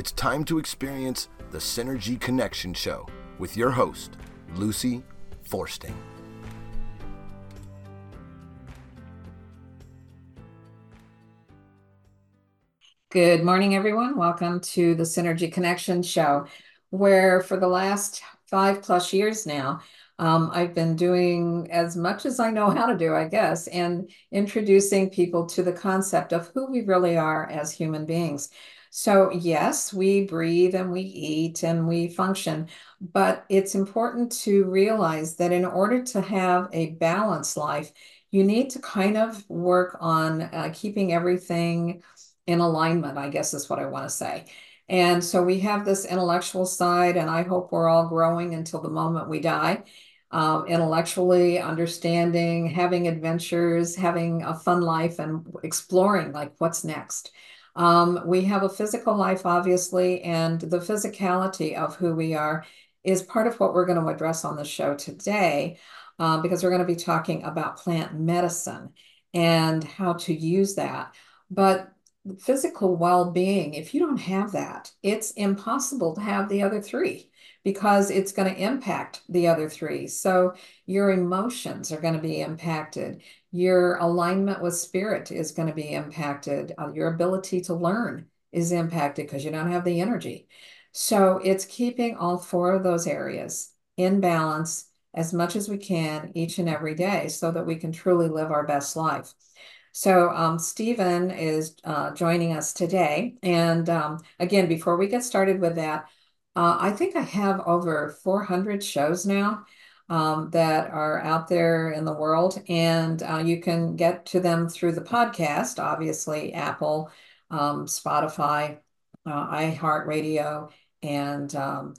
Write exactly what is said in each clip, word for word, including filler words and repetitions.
It's time to experience the Synergy Connection Show with your host, Lucy Forsting. Good morning, everyone. Welcome to the Synergy Connection Show, where for the last five plus years now, um, I've been doing as much as I know how to do, I guess, and introducing people to the concept of who we really are as human beings. So, yes, we breathe and we eat and we function, but it's important to realize that in order to have a balanced life, you need to kind of work on uh, keeping everything in alignment, I guess is what I want to say. And so we have this intellectual side, and I hope we're all growing until the moment we die. Um, intellectually, understanding, having adventures, having a fun life, and exploring like what's next. Um, we have a physical life, obviously, and the physicality of who we are is part of what we're going to address on the show today, uh, because we're going to be talking about plant medicine and how to use that. But physical well-being, if you don't have that, it's impossible to have the other three because it's going to impact the other three. So your emotions are going to be impacted. Your alignment with spirit is going to be impacted. Uh, your ability to learn is impacted because you don't have the energy. So it's keeping all four of those areas in balance as much as we can each and every day so that we can truly live our best life. So um, Stephen is uh, joining us today. And um, again, before we get started with that, uh, I think I have over four hundred shows now um, that are out there in the world. And uh, you can get to them through the podcast, obviously, Apple, um, Spotify, uh, iHeartRadio, and um,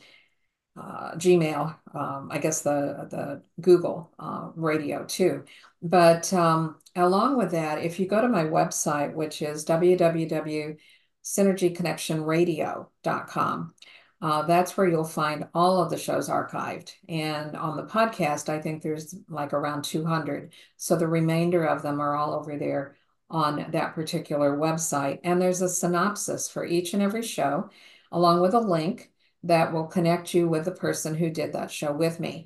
uh, Gmail, um, I guess the the Google uh, radio too. But um, along with that, if you go to my website, which is w w w dot synergy connection radio dot com, uh, that's where you'll find all of the shows archived. And on the podcast, I think there's like around two hundred. So the remainder of them are all over there on that particular website. And there's a synopsis for each and every show, along with a link that will connect you with the person who did that show with me.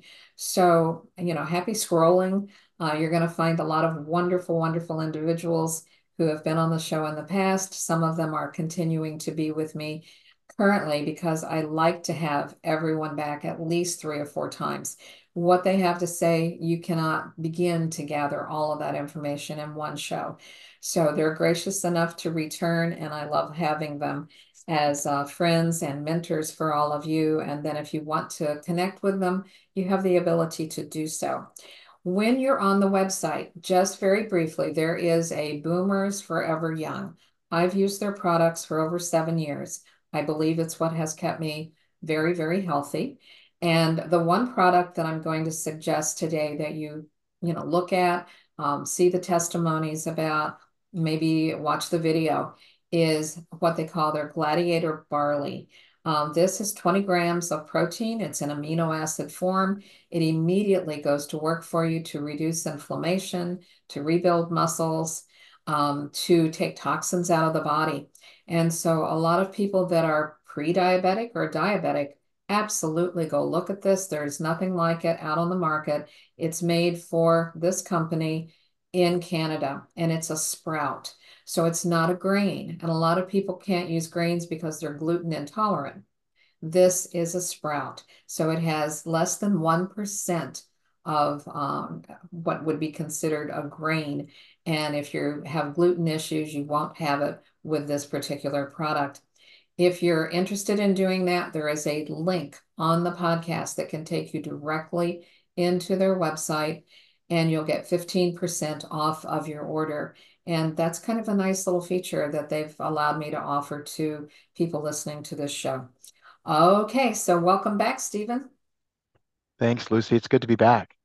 So, you know, happy scrolling. Uh, you're going to find a lot of wonderful, wonderful individuals who have been on the show in the past. Some of them are continuing to be with me currently because I like to have everyone back at least three or four times. What they have to say, you cannot begin to gather all of that information in one show. So they're gracious enough to return, and I love having them as uh, friends and mentors for all of you. And then if you want to connect with them, you have the ability to do so. When you're on the website, just very briefly, there is a Boomers Forever Young. I've used their products for over seven years. I believe it's what has kept me very, very healthy. And the one product that I'm going to suggest today that you, you know, look at, um, see the testimonies about, maybe watch the video, is what they call their Gladiator Barley. Um, this is twenty grams of protein. It's an amino acid form. It immediately goes to work for you to reduce inflammation, to rebuild muscles, um, to take toxins out of the body. And so a lot of people that are pre-diabetic or diabetic, absolutely go look at this. There's nothing like it out on the market. It's made for this company in Canada, and it's a sprout. So it's not a grain. And a lot of people can't use grains because they're gluten intolerant. This is a sprout. So it has less than one percent of um, what would be considered a grain. And if you have gluten issues, you won't have it with this particular product. If you're interested in doing that, there is a link on the podcast that can take you directly into their website, and you'll get fifteen percent off of your order. And that's kind of a nice little feature that they've allowed me to offer to people listening to this show. Okay, so welcome back, Stephen. Thanks, Lucy. It's good to be back.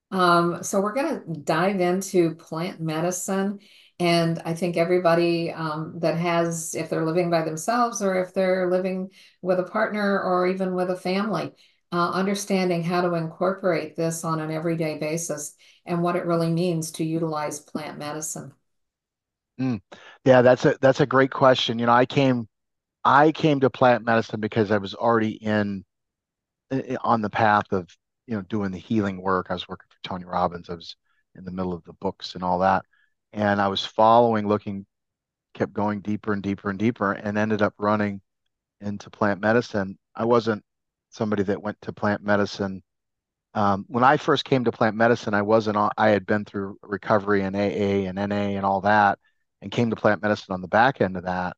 Um, so we're going to dive into plant medicine. And I think everybody um, that has, if they're living by themselves or if they're living with a partner or even with a family, uh, understanding how to incorporate this on an everyday basis and what it really means to utilize plant medicine. Mm. Yeah, that's a that's a great question. You know, I came I came to plant medicine because I was already in i- on the path of, you know, doing the healing work. I was working for Tony Robbins. I was in the middle of the books and all that. And I was following, looking, kept going deeper and deeper and deeper, and ended up running into plant medicine. I wasn't somebody that went to plant medicine. Um, when I first came to plant medicine, I wasn't on, I had been through recovery and A A and N A and all that, and came to plant medicine on the back end of that.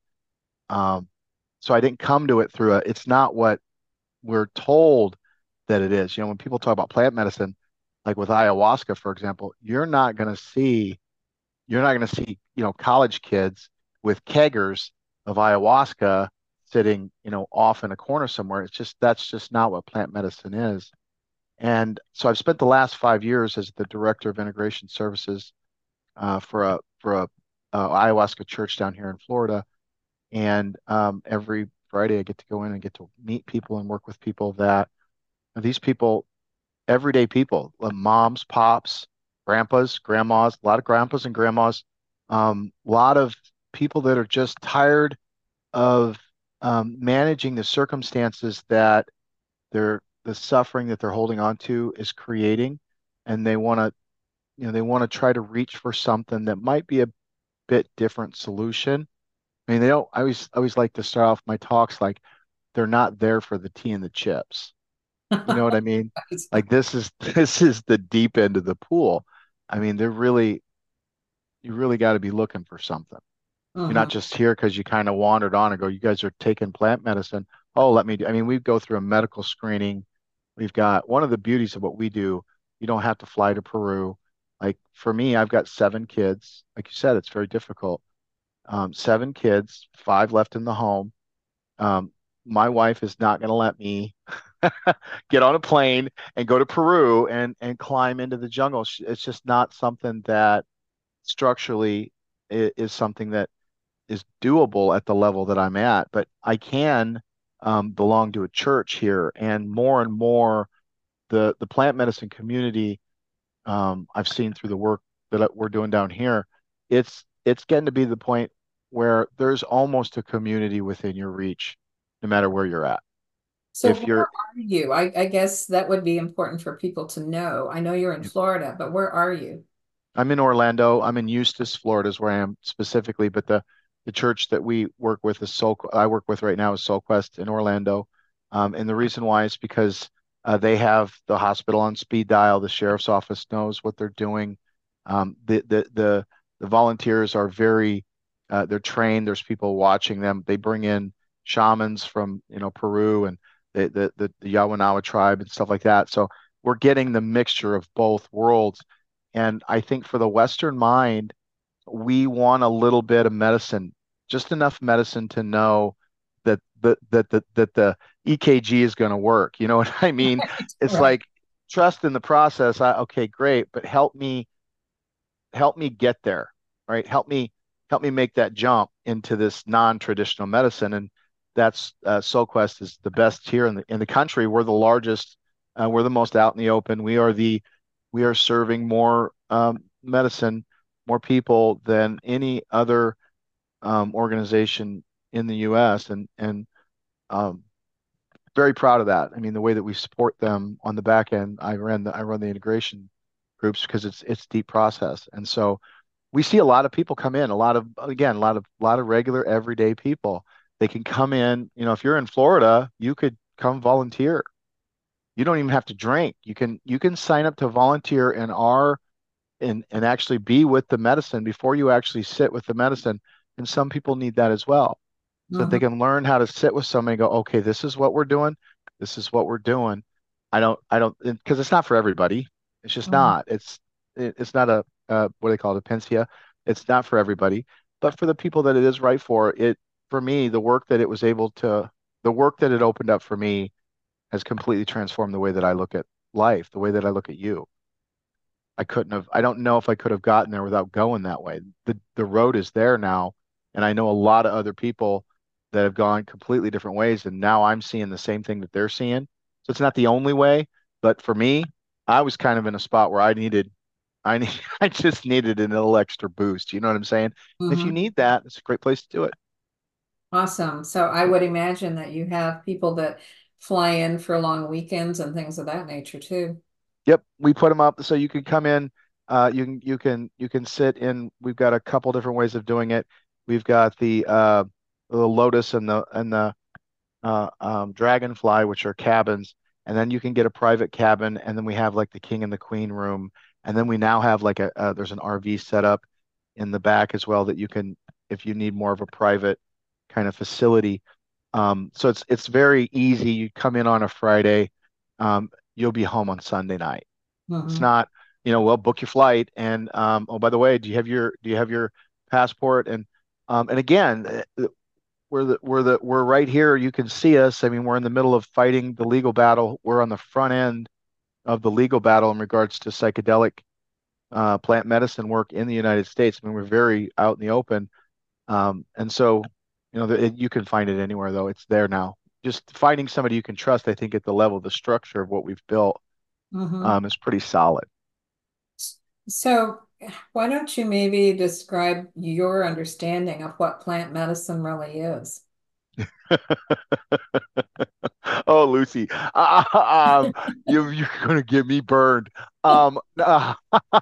Um, so I didn't come to it through a, it's not what we're told that it is. You know, when people talk about plant medicine, like with ayahuasca, for example, you're not going to see, you're not going to see, you know, college kids with keggers of ayahuasca sitting, you know, off in a corner somewhere. It's just, that's just not what plant medicine is. And so I've spent the last five years as the director of integration services uh, for a for a uh, ayahuasca church down here in Florida. And um, every Friday, I get to go in and get to meet people and work with people that these people, everyday people, uh, moms, pops, grandpas, grandmas, a lot of grandpas and grandmas, um, a lot of people that are just tired of um, managing the circumstances that they're the suffering that they're holding on to is creating, and they want to, you know, they want to try to reach for something that might be a bit different solution. I mean, they don't. I always, I always like to start off my talks like they're not there for the tea and the chips. You know what I mean? Like this is this is the deep end of the pool. I mean, they're really you really got to be looking for something. You're not Mhm. just here because you kind of wandered on and go, you guys are taking plant medicine. Oh, let me do. I mean, we go through a medical screening. We've got one of the beauties of what we do. You don't have to fly to Peru. Like for me, I've got seven kids. Like you said, it's very difficult. Um, seven kids, five left in the home. Um, my wife is not going to let me get on a plane and go to Peru and and climb into the jungle. It's just not something that structurally is, is something that is doable at the level that I'm at. But I can um, belong to a church here, and more and more the the plant medicine community um, I've seen through the work that we're doing down here. It's it's getting to be the point where there's almost a community within your reach, no matter where you're at. So If where you're are you? I, I guess that would be important for people to know. I know you're in Florida, but where are you? I'm in Orlando. I'm in Eustis, Florida, is where I am specifically. But the the church that we work with is Soul. I work with right now is Soul Quest in Orlando, um, and the reason why is because uh, they have the hospital on speed dial. The sheriff's office knows what they're doing. Um, the the the the volunteers are very uh, they're trained. There's people watching them. They bring in shamans from you know Peru and the the the, the Yawanawa tribe and stuff like that. So we're getting the mixture of both worlds. And I think for the Western mind, we want a little bit of medicine, just enough medicine to know that that that that, that the E K G is going to work. You know what I mean? It's Right. like trust in the process. I, okay, great, but help me help me get there, right? Help me help me make that jump into this non-traditional medicine. And that's uh, SoulQuest is the best here in the in the country. We're the largest. Uh, we're the most out in the open. We are the we are serving more um, medicine, more people than any other um, organization in the U S. And and um, very proud of that. I mean, the way that we support them on the back end. I ran the I run the integration groups because it's it's deep process, and so we see a lot of people come in, a lot of again, a lot of a lot of regular everyday people. They can come in, you know, if you're in Florida, you could come volunteer. You don't even have to drink. You can you can sign up to volunteer in our and and actually be with the medicine before you actually sit with the medicine. And some people need that as well. So that they Mhm. can learn how to sit with somebody and go, okay, this is what we're doing. This is what we're doing. I don't, I don't, because it's not for everybody. It's just Mhm. not. It's, it, it's not a, uh, what do they call it, a Pensia. It's not for everybody. But for the people that it is right for, it, for me, the work that it was able to, the work that it opened up for me has completely transformed the way that I look at life, the way that I look at you. I couldn't have, I don't know if I could have gotten there without going that way. The the road is there now, and I know a lot of other people that have gone completely different ways, and now I'm seeing the same thing that they're seeing. So it's not the only way, but for me, I was kind of in a spot where I needed, I need, I just needed a little extra boost. You know what I'm saying? If you Mhm. need that, it's a great place to do it. Awesome. So I would imagine that you have people that fly in for long weekends and things of that nature too. Yep, we put them up so you can come in. Uh, you can you can you can sit in. We've got a couple different ways of doing it. We've got the uh, the Lotus and the and the uh, um, Dragonfly, which are cabins, and then you can get a private cabin, and then we have like the King and the Queen room, and then we now have like a uh, there's an R V set up in the back as well that you can, if you need more of a private kind of facility. Um, so it's it's very easy. You come in on a Friday, um, you'll be home on Sunday night. It's Hmm. not, you know, well, book your flight, and um, oh, by the way, do you have your do you have your passport? And um, and again, uh, we're the we're the we're right here. You can see us. I mean, we're in the middle of fighting the legal battle. We're on the front end of the legal battle in regards to psychedelic uh, plant medicine work in the United States. I mean, we're very out in the open. Um, and so, you know, the, it, you can find it anywhere, though. It's there now. Just finding somebody you can trust, I think, at the level, the structure of what we've built Hmm. um, is pretty solid. So why don't you maybe describe your understanding of what plant medicine really is? Oh, Lucy, uh, um, you you're gonna get me burned. Um, uh,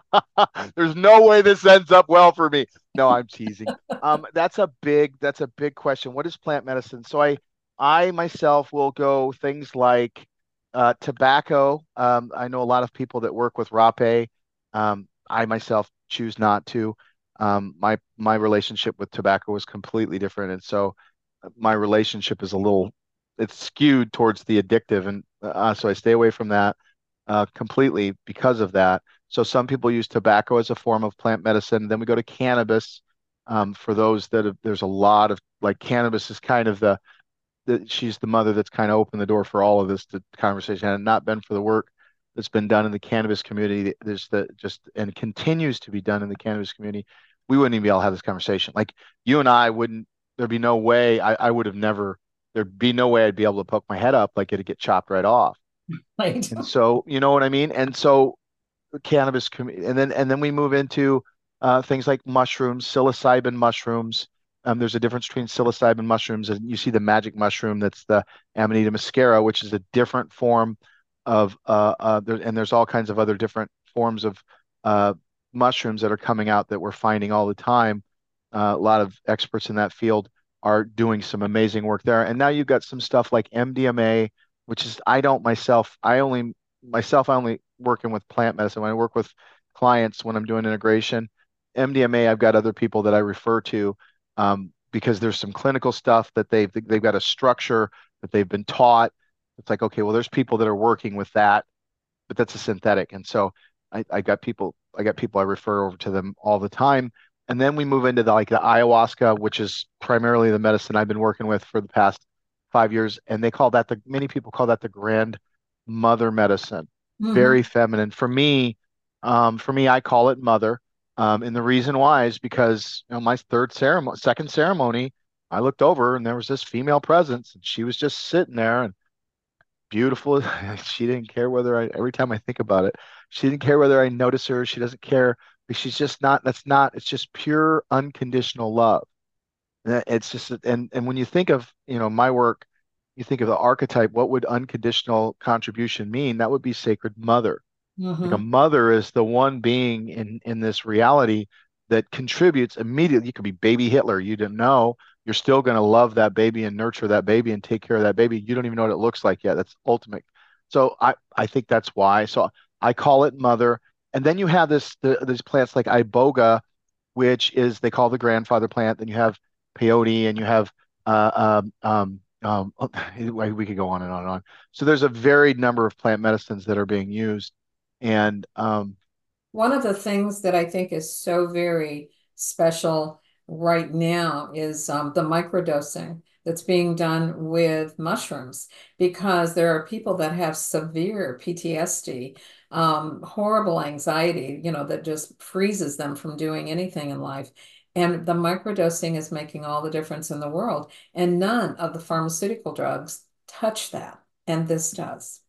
there's no way this ends up well for me. No, I'm teasing. Um, that's a big that's a big question. What is plant medicine? So I I myself will go things like uh, tobacco. Um, I know a lot of people that work with rape. Um, I myself choose not to. Um, my my relationship with tobacco is completely different, and so my relationship is a little it's skewed towards the addictive, and uh, so I stay away from that uh, completely because of that. So some people use tobacco as a form of plant medicine. Then we go to cannabis. Um, for those that have, there's a lot of like cannabis is kind of the, the she's the mother that's kind of opened the door for all of this to, conversation. Had it not been for the work that's been done in the cannabis community, there's the just and continues to be done in the cannabis community, we wouldn't even be able to have this conversation. Like you and I wouldn't. There'd be no way. I, I would have never. There'd be no way I'd be able to poke my head up like it'd get chopped right off. Right. And so, you know what I mean? And so cannabis, and then and then we move into uh, things like mushrooms, psilocybin mushrooms. Um, there's a difference between psilocybin mushrooms and you see the magic mushroom that's the Amanita muscaria, which is a different form of uh, uh there, and there's all kinds of other different forms of uh mushrooms that are coming out that we're finding all the time. Uh, a lot of experts in that field are doing some amazing work there. And now you've got some stuff like M D M A, which is I don't myself, I only myself, I only working with plant medicine. When I work with clients, when I'm doing integration, M D M A, I've got other people that I refer to um, because there's some clinical stuff that they've they've got a structure that they've been taught. It's like, okay, well, there's people that are working with that, but that's a synthetic. And so I, I got people, I got people I refer over to them all the time. And then we move into the like the ayahuasca, which is primarily the medicine I've been working with for the past five years. And they call that the many people call that the grand mother medicine. Very Hmm. feminine. For me, um, for me, I call it mother. Um, and the reason why is because you know, my third ceremony, second ceremony, I looked over and there was this female presence, and she was just sitting there and beautiful. She didn't care whether I, every time I think about it, she didn't care whether I notice her. She doesn't care. She's just not, that's not, it's just pure unconditional love. And it's just, and, and when you think of, you know, my work, you think of the archetype, what would unconditional contribution mean? That would be sacred mother. Like a Hmm. mother is the one being in in this reality that contributes immediately. You could be baby Hitler. You didn't know. You're still going to love that baby and nurture that baby and take care of that baby. You don't even know what it looks like yet. That's ultimate. So I I think that's why. So I call it mother. And then you have this the, these plants like iboga, which is they call the grandfather plant. Then you have peyote and you have uh, um, um, um, we could go on and on and on. So there's a varied number of plant medicines that are being used. And um, One of the things that I think is so very special right now is um, the microdosing that's being done with mushrooms because there are people that have severe P T S D, um, horrible anxiety, you know, that just freezes them from doing anything in life. And the microdosing is making all the difference in the world. And none of the pharmaceutical drugs touch that. And this does.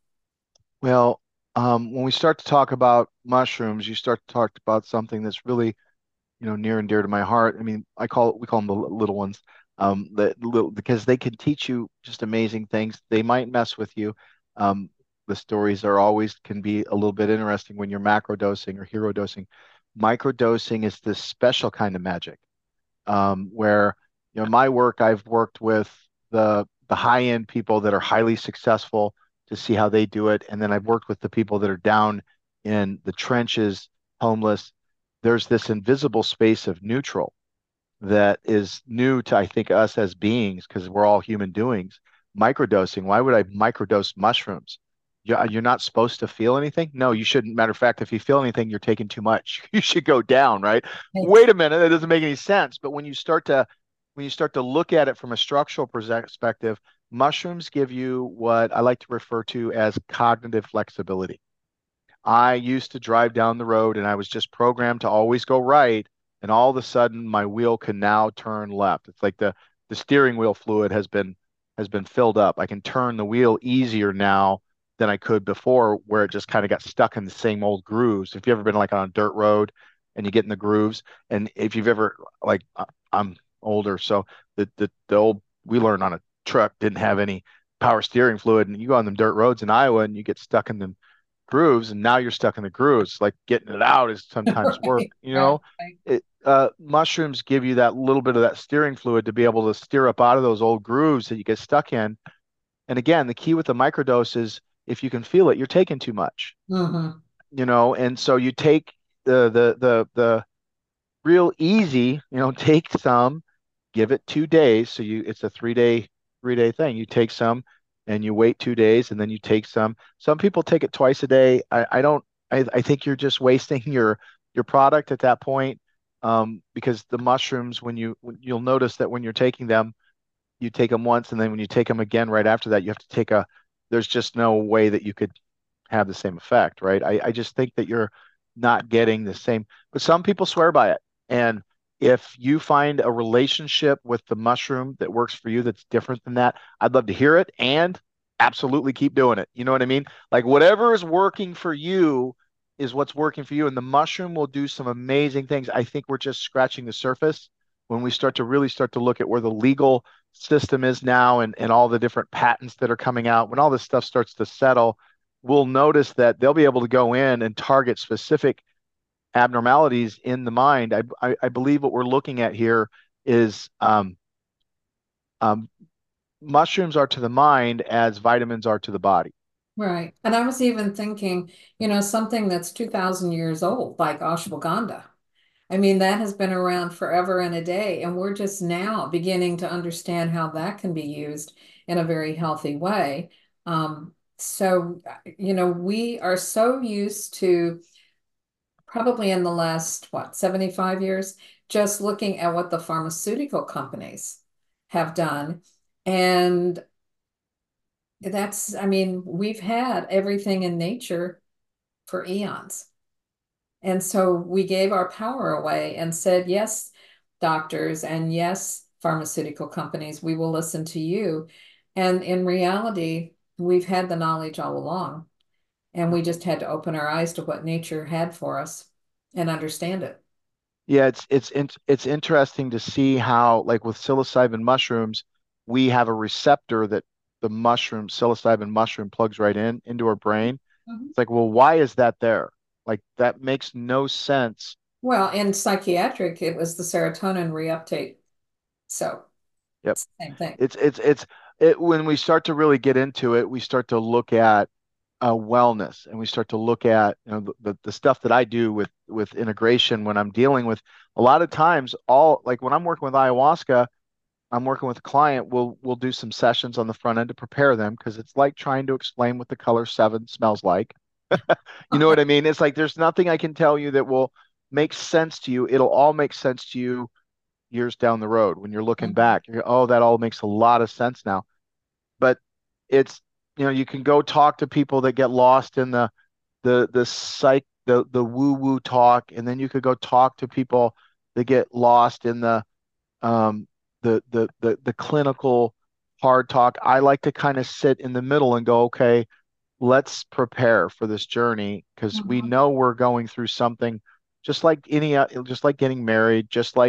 well, um, when we start to talk about mushrooms, you start to talk about something that's really, you know, near and dear to my heart. I mean, I call it, we call them the little ones. um, that little, because they can teach you just amazing things. They might mess with you. Um, the stories are always can be a little bit interesting when you're macro dosing or hero dosing. Micro dosing is this special kind of magic, um, where you know my work, I've worked with the the high end people that are highly successful to see how they do it, and then I've worked with the people that are down in the trenches, homeless. There's this invisible space of neutral that is new to, I think, us as beings because we're all human doings. Microdosing. Why would I microdose mushrooms? You- You're not supposed to feel anything. No, you shouldn't. Matter of fact, if you feel anything, you're taking too much. You should go down, right? Right. Wait a minute, that doesn't make any sense. But when you start to when you start to look at it from a structural perspective, mushrooms give you what I like to refer to as cognitive flexibility. I used to drive down the road and I was just programmed to always go right. And all of a sudden my wheel can now turn left. It's like the, the steering wheel fluid has been has been filled up. I can turn the wheel easier now than I could before, where it just kind of got stuck in the same old grooves. If you've ever been like on a dirt road and you get in the grooves, and if you've ever like I- I'm older, so the the, the old we learned on a truck didn't have any power steering fluid, and you go on them dirt roads in Iowa and you get stuck in them grooves, and now you're stuck in the grooves. Like getting it out is sometimes work, Right, you right, know. right. It uh mushrooms give you that little bit of that steering fluid to be able to steer up out of those old grooves that you get stuck in. And again, the key with the microdose is if you can feel it, you're taking too much, Hmm. you know. And so you take the the the the real easy, you know, take some, give it two days. So you, it's a three day, three day thing. You take some and you wait two days and then you take some. Some people take it twice a day. I, I don't, I, I think you're just wasting your, your product at that point. Um, because the mushrooms, when you, when you'll notice that when you're taking them, you take them once and then when you take them again right after that, you have to take a, there's just no way that you could have the same effect, right? I, I just think that you're not getting the same, but some people swear by it. And if you find a relationship with the mushroom that works for you that's different than that, I'd love to hear it and absolutely keep doing it. You know what I mean? Like whatever is working for you is what's working for you. And the mushroom will do some amazing things. I think we're just scratching the surface when we start to really start to look at where the legal system is now and, and all the different patents that are coming out. When all this stuff starts to settle, we'll notice that they'll be able to go in and target specific abnormalities in the mind. I, I, I believe what we're looking at here is um, um, mushrooms are to the mind as vitamins are to the body. Right. And I was even thinking, you know, something that's two thousand years old, like ashwagandha. I mean, that has been around forever and a day, and we're just now beginning to understand how that can be used in a very healthy way. Um, so, you know, we are so used to probably in the last, what, seventy-five years, just looking at what the pharmaceutical companies have done. And that's, I mean, we've had everything in nature for eons. And so we gave our power away and said, yes, doctors, and yes, pharmaceutical companies, we will listen to you. And in reality, we've had the knowledge all along, and we just had to open our eyes to what nature had for us and understand it. Yeah, it's it's it's it's interesting to see how, like with psilocybin mushrooms, we have a receptor that the mushroom psilocybin mushroom plugs right in into our brain. Mhm. It's like, well, why is that there? Like that makes no sense. Well, in psychiatric, it was the serotonin reuptake. So Yep. it's the same thing. It's it's it's it when we start to really get into it, we start to look at uh, wellness and we start to look at you know the, the the stuff that I do with with integration when I'm dealing with a lot of times all like when I'm working with ayahuasca, I'm working with a client, we'll we'll do some sessions on the front end to prepare them because it's like trying to explain what the color seven smells like. You know what I mean? It's like there's nothing I can tell you that will make sense to you. It'll all make sense to you years down the road when you're looking Mhm. back. You're, oh, that all makes a lot of sense now. But it's you know you can go talk to people that get lost in the the the psych the the woo woo talk, and then you could go talk to people that get lost in the um the the the the clinical hard talk. I like to kind of sit in the middle and go, okay, let's prepare for this journey because we Mhm. know we're going through something just like any uh, just like getting married, just like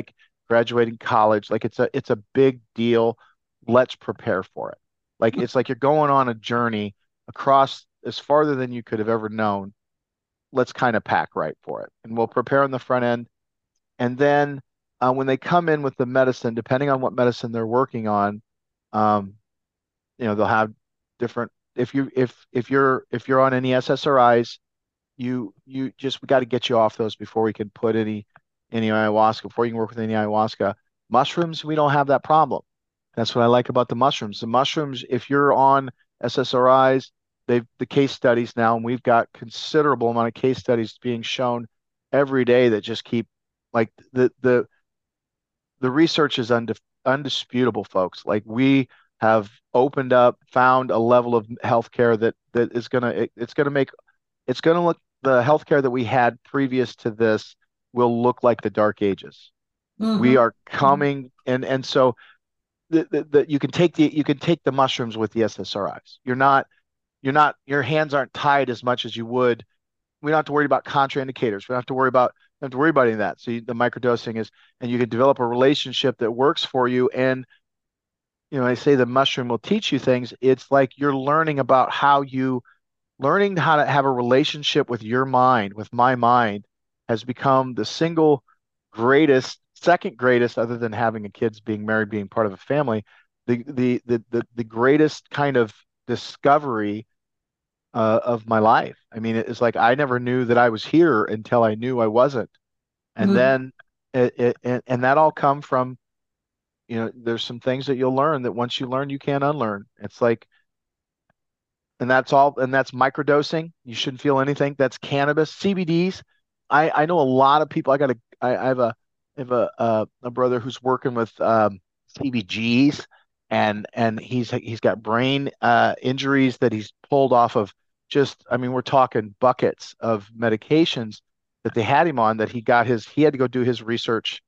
graduating college. Like it's a it's a big deal. Let's prepare for it. Like it's like you're going on a journey across as farther than you could have ever known. Let's kind of pack right for it. And we'll prepare on the front end. And then uh, when they come in with the medicine, depending on what medicine they're working on, um, you know, they'll have different. If you if if you're if you're on any S S R Is, you you just we got to get you off those before we can put any any ayahuasca, before you can work with any ayahuasca. Mushrooms, we don't have that problem. That's what I like about the mushrooms. The mushrooms, if you're on S S R Is, they've the case studies now, and we've got considerable amount of case studies being shown every day that just keep like the the the research is undis undisputable, folks. Like we have opened up, found a level of healthcare that that is gonna it, it's gonna make it's gonna look the healthcare that we had previous to this will look like the Dark Ages. We Mm-hmm. are coming, and and so the, the, the, you can take the you can take the mushrooms with the S S R Is. You're not you're not your hands aren't tied as much as you would. We don't have to worry about contraindicators. We don't have to worry about don't have to worry about any of that. So you, the microdosing is, and you can develop a relationship that works for you. And you know, I say the mushroom will teach you things. It's like you're learning about how you learning how to have a relationship with your mind, with my mind, has become the single greatest, second greatest, other than having a kids, being married, being part of a family, the the the the, the greatest kind of discovery uh, of my life. I mean, it's like I never knew that I was here until I knew I wasn't, and Mm-hmm. then it, it and, and that all come from, you know, there's some things that you'll learn that once you learn, you can't unlearn. It's like, and that's all, and that's microdosing. You shouldn't feel anything. That's cannabis, C B Ds. I I know a lot of people. I got a I, I have a I have a uh, a brother who's working with um, C B Gs, and and he's he's got brain uh, injuries that he's pulled off of. Just, I mean, we're talking buckets of medications that they had him on, that he got his he had to go do his research,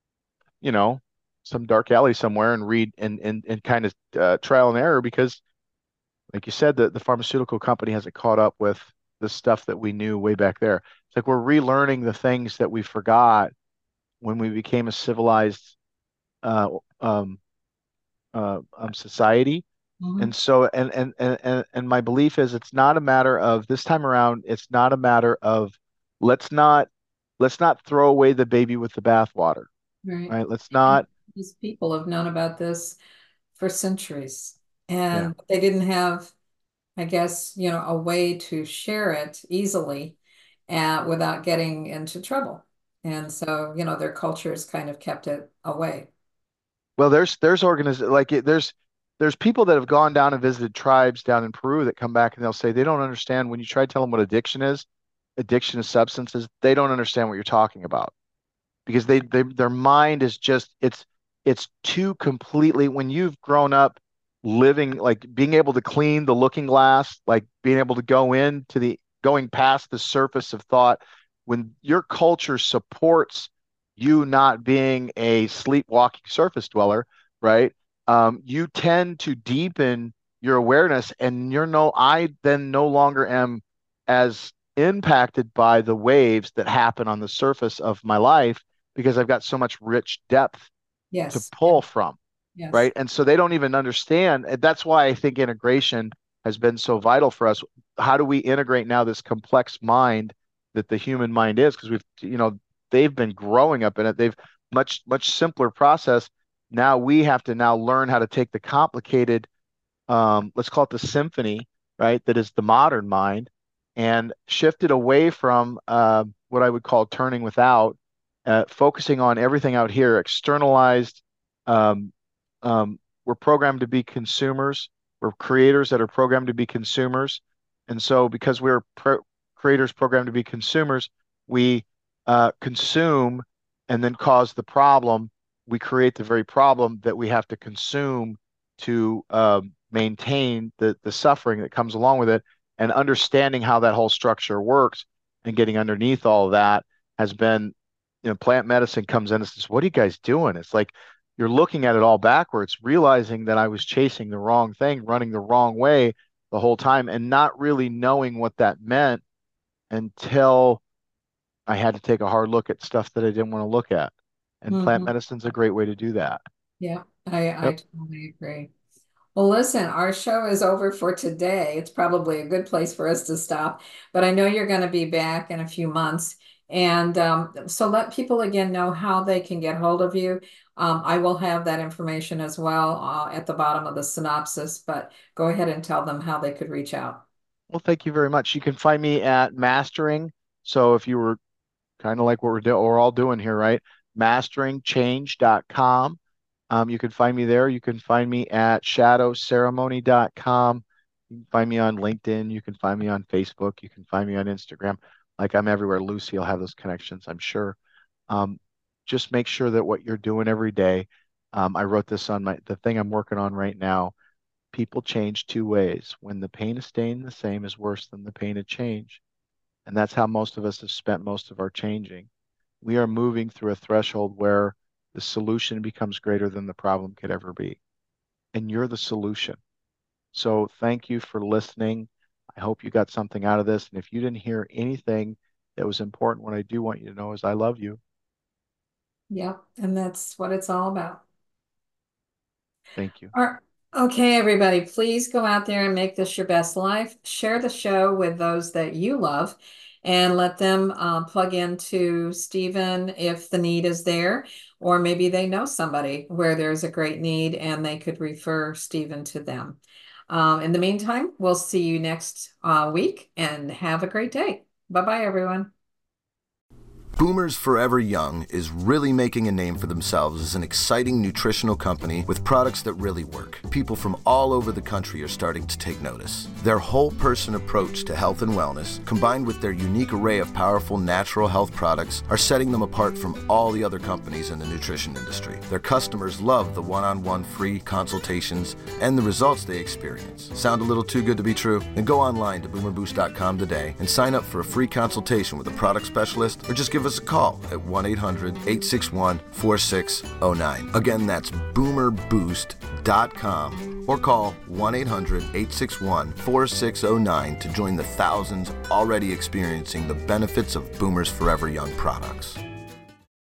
you know, some dark alley somewhere, and read and and and kind of uh, trial and error, because like you said, the, the pharmaceutical company hasn't caught up with the stuff that we knew way back there. It's like we're relearning the things that we forgot when we became a civilized uh, um, uh, um, society. Mm-hmm. And so, and, and and and and my belief is, it's not a matter of this time around. It's not a matter of let's not let's not throw away the baby with the bathwater, Right. right? Let's And not, these people have known about this for centuries, yeah. and they didn't have, I guess, you know, a way to share it easily uh, without getting into trouble. And so, you know, their cultures kind of kept it away. Well, there's there's organiz like it, there's there's people that have gone down and visited tribes down in Peru that come back and they'll say they don't understand when you try to tell them what addiction is, addiction is substances, they don't understand what you're talking about, because they, they their mind is just it's it's too completely, when you've grown up living, like being able to clean the looking glass, like being able to go into the going past the surface of thought, when your culture supports you not being a sleepwalking surface dweller, right? Um, you tend to deepen your awareness, and you're no I then no longer am as impacted by the waves that happen on the surface of my life, because I've got so much rich depth to Yes. Yeah. pull from, Yes. right? And so they don't even understand. That's why I think integration has been so vital for us. How do we integrate now this complex mind that the human mind is? Because we've, you know, they've been growing up in it. They've much, much simpler process. Now we have to now learn how to take the complicated, um, let's call it the symphony, right? That is the modern mind, and shift it away from uh, what I would call turning without, uh, focusing on everything out here, externalized. Um, um, we're programmed to be consumers. We're creators that are programmed to be consumers. And so, because we're pro creators programmed to be consumers, we uh, consume and then cause the problem. We create the very problem that we have to consume to um, maintain the the suffering that comes along with it. And understanding how that whole structure works and getting underneath all of that has been, you know, plant medicine comes in and says, what are you guys doing? It's like you're looking at it all backwards, realizing that I was chasing the wrong thing, running the wrong way the whole time, and not really knowing what that meant until I had to take a hard look at stuff that I didn't want to look at. And plant Mm-hmm. medicine's a great way to do that. Yeah, I, I Yep. totally agree. Well, listen, our show is over for today. It's probably a good place for us to stop, but I know you're going to be back in a few months. And um, so let people again know how they can get hold of you. Um, I will have that information as well uh, at the bottom of the synopsis, but go ahead and tell them how they could reach out. Well, thank you very much. You can find me at Mastering. So if you were kind of like what we're doing, we're all doing here, right? mastering change dot com. Um, you can find me there. You can find me at shadow ceremony dot com. You can find me on LinkedIn. You can find me on Facebook. You can find me on Instagram. Like I'm everywhere. Lucy will have those connections, I'm sure. Um, just make sure that what you're doing every day. Um, I wrote this on my the thing I'm working on right now. People change two ways. When the pain of staying the same is worse than the pain of change. And that's how most of us have spent most of our changing. We are moving through a threshold where the solution becomes greater than the problem could ever be. And you're the solution. So thank you for listening. I hope you got something out of this. And if you didn't hear anything that was important, what I do want you to know is I love you. Yep, and that's what it's all about. Thank you. All right. Okay, everybody, please go out there and make this your best life. Share the show with those that you love and let them uh, plug into Stephen if the need is there, or maybe they know somebody where there's a great need and they could refer Stephen to them. Um, in the meantime, we'll see you next uh, week and have a great day. Bye-bye, everyone. Boomers Forever Young is really making a name for themselves as an exciting nutritional company with products that really work. People from all over the country are starting to take notice. Their whole person approach to health and wellness, combined with their unique array of powerful natural health products, are setting them apart from all the other companies in the nutrition industry. Their customers love the one-on-one free consultations and the results they experience. Sound a little too good to be true? Then go online to boomer boost dot com today and sign up for a free consultation with a product specialist, or just give us a call at one eight hundred, eight six one, four six zero nine. Again, that's boomer boost dot com, or call one eight hundred, eight six one, four six zero nine to join the thousands already experiencing the benefits of Boomers Forever Young products.